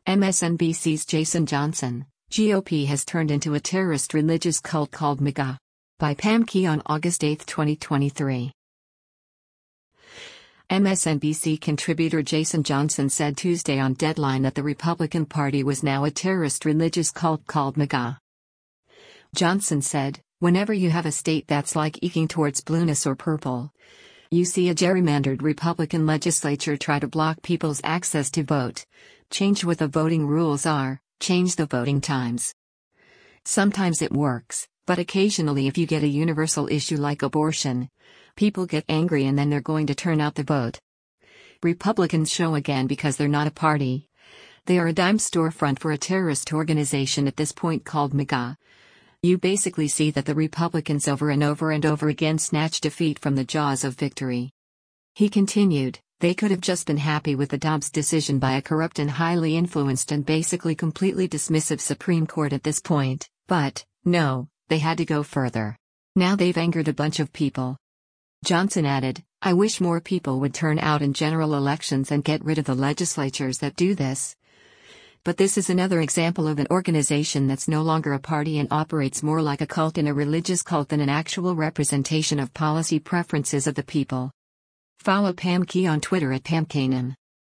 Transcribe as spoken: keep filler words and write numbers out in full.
M S N B C's Jason Johnson, G O P has turned into a terrorist religious cult called MAGA. By Pam Key on August eighth, twenty twenty-three. M S N B C contributor Jason Johnson said Tuesday on Deadline that the Republican Party was now a terrorist religious cult called MAGA. Johnson said, "Whenever you have a state that's like eking towards blueness or purple, you see a gerrymandered Republican legislature try to block people's access to vote, change what the voting rules are, change the voting times. Sometimes it works, but occasionally if you get a universal issue like abortion, people get angry and then they're going to turn out the vote. Republicans show again because they're not a party. They are a dime storefront for a terrorist organization at this point called MAGA. You basically see that the Republicans over and over and over again snatch defeat from the jaws of victory." He continued, "They could have just been happy with the Dobbs decision by a corrupt and highly influenced and basically completely dismissive Supreme Court at this point, but, no, they had to go further. Now they've angered a bunch of people." Johnson added, "I wish more people would turn out in general elections and get rid of the legislatures that do this. But this is another example of an organization that's no longer a party and operates more like a cult and a religious cult than an actual representation of policy preferences of the people." Follow Pam Key on Twitter at Pam Kanem.